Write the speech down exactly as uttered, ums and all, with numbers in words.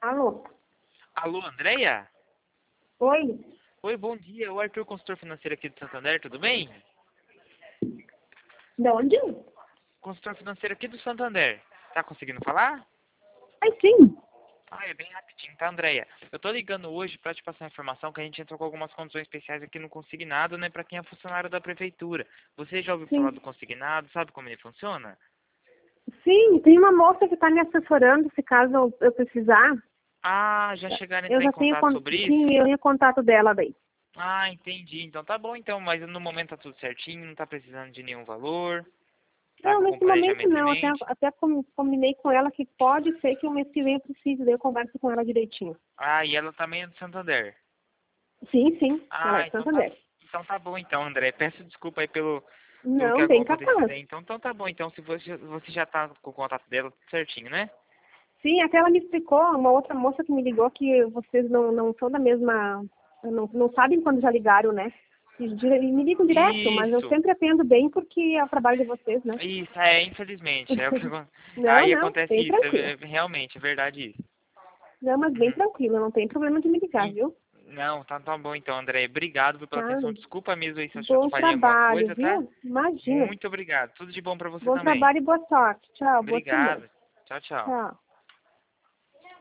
Alô? Alô, Andréia? Oi? Oi, bom dia. O Arthur, consultor financeiro aqui do Santander, tudo bem? De onde? Consultor financeiro aqui do Santander. Tá conseguindo falar? Ai, sim. Ah, é bem rapidinho, tá, Andréia? Eu tô ligando hoje pra te passar a informação que a gente entrou com algumas condições especiais aqui no Consignado, né, pra quem é funcionário da prefeitura. Você já ouviu falar Sim. do Consignado? Sabe como ele funciona? Sim, tem uma moça que está me assessorando, se caso eu, eu precisar. Ah, já chegaram a Eu entrar em já tenho, contato con- sobre isso? sim, eu tenho contato dela daí. Ah, entendi. Então tá bom, então. Mas no momento tá tudo certinho, não tá precisando de nenhum valor. Tá Não, com o nesse momento planejamento em não. Até, mente? até com- combinei com ela que pode ser que o mês que vem eu precise, daí eu converso com ela direitinho. Ah, e ela também é do Santander. Sim, sim, ela é Ah, de então tá, Santander. então tá bom então, André. Peço desculpa aí pelo, pelo que Não, bem aconteceu capaz. aí. Então, então tá bom, então se você, você já tá com o contato dela tudo certinho, né? Sim, até ela me explicou, uma outra moça que me ligou, que vocês não, não são da mesma... Não, não sabem quando já ligaram, né? E dire- e me ligam direto, mas eu Isso, sempre atendo bem porque é o trabalho de vocês, né? isso, é, infelizmente. É o que, acon- Não, aí não, acontece bem isso, tranquilo. é, é- realmente, é verdade isso. Não, mas bem Uhum. tranquilo, não tem problema de me ligar, E- viu? não, tá, tá bom então, André. Obrigado viu, pela Tá? atenção. Desculpa mesmo aí se eu te Bom atrapalhei em alguma trabalho, coisa, tá? viu? Imagina. Muito obrigado. Tudo de bom pra você Bom também. trabalho e boa sorte. Tchau, boa semana. Obrigado. Tchau, tchau. Tchau.